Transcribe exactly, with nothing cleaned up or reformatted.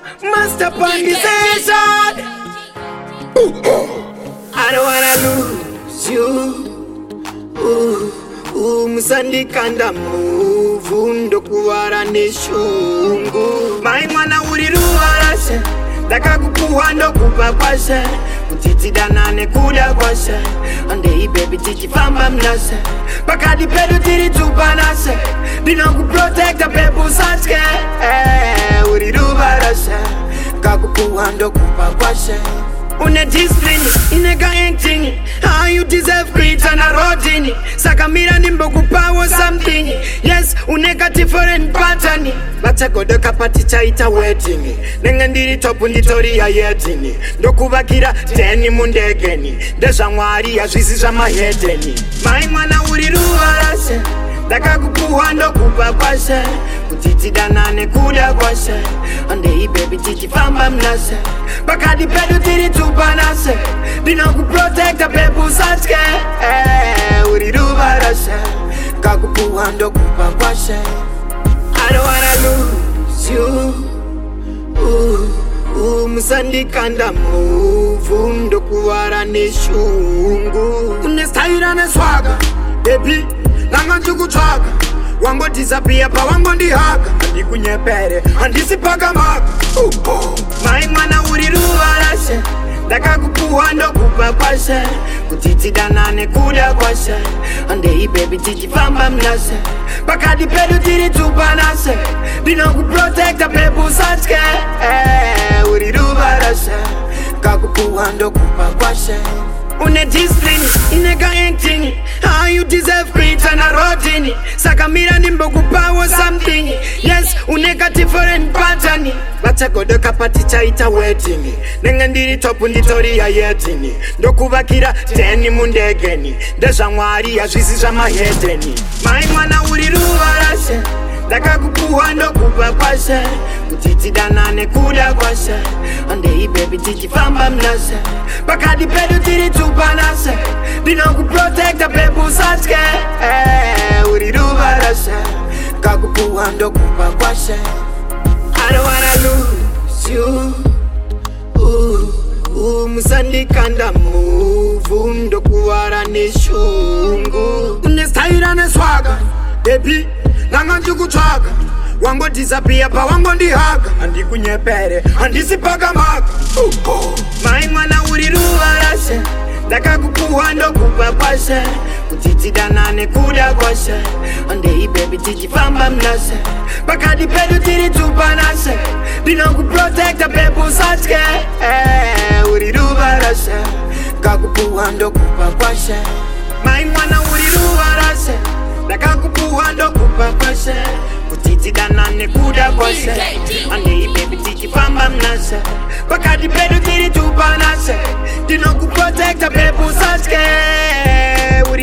master pandization. I don't wanna lose you. Ooh, ooh, musandikanda move ndokuwara neshungu. Mai mwana uri ruwarashe ndakakupuwa ndokupa kwashe kutitidana nekuda kwashe andei baby tichifamba mnashe pakati pedu tiri tupanashe ndinokuprotecta pepu usatye uri ruwarashe kakupuwa ndokupa kwashe. Une discipline, ineka acting. How you deserve great and a rodini. Sakamira nimbo kupawo something. Yes, uneka different pattern. Bacha godo kapati chaita wedding. Nenga ndiri topu nditori ya yetini. Ndokubakira teni mundegeni. Desha mwari ya zvizi za mahedeni. Mai mwana uri ruwarashe ndakakupuwa ndokupa kwashe kutitidana nekuda kwashe andei baby tichifamba mnashe pakati pedu tiri tupanashe ndinokuprotecta pepu usatye uri ruwarashe kakupuwa ndokupa kwashe. I don't wanna lose you. Ooh, ooh, musandikanda move ndokuwara neshungu. Unestaira neswaga baby nanga nchukutsvaga wango disappear pa wango ndihaga andikunyepere handisipaka maka. uh, uh. Mai mwana uri ruwarashe ndakakupuwa ndokupa kwashe kutitidana nekuda kwashe andei baby tichifamba mnashe pakati pedu tiri tupanashe ndinokuprotecta pepu usatye uri ruwarashe kakupuwa ndokupa kwashe. Une discipline, ineka acting. How you deserve great and a rodini. Sakamira nimbo kupawo something. Yes, uneka different pattern. Bacha godo kapati chaita wedding. Nenga ndiri topu nditori ya yetini. Ndokubakira teni mundegeni. Desha mwari ya zvizi za mahedeni. Mai mwana uri ruwarashe ndakakupuwa ndokupa kwashe kutitidana nekuda kwashe andei baby tichifamba mnashe pakati pedu tiri tupanashe ndinokuprotecta pepu usatye uri ruwarashe kakupuwa ndokupa kwashe. I don't wanna lose you. Ooh, ooh, musandikanda move ndokuwara neshungu. Unestaira neswaga baby nanga nchukutsvaga wango disappear pa wango ndihaga andikunyepere handisipaka maka. uh, uh. Mai mwana uri ruwarashe ndakakupuwa ndokupa kwashe kutitidana nekuda kwashe andei baby tichifamba mnashe pakati pedu tiri tupanashe ndinokuprotecta pepu usatye uri ruwarashe kakupuwa ndokupa kwashe. Mai mwana uri ruwarashe ndakakupuwa ndokupa kwashe kutitidana nekuda kwashe andei baby tichifamba mnashe pakati pedu tiri tupanashe ndinokuprotecta pepu usatye uri